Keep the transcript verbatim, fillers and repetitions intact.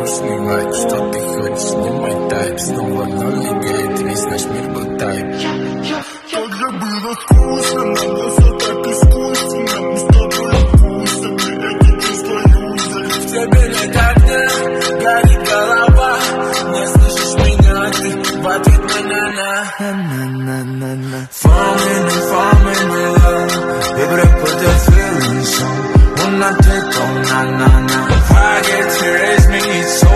скучный лайк. Что ты хочешь, не мой тайп. Снова налегает, весь наш мир был тайп. Как же было скучно, нам было все так искусственно. Мы с тобой вкусом, эти чувства юзали. В тебе никогда горит голова. Не слышишь меня, ты в ответ на-на-на. Falling and falling in love. Baby, I put the feeling song. When I take on na-na-na, I get tears, make it so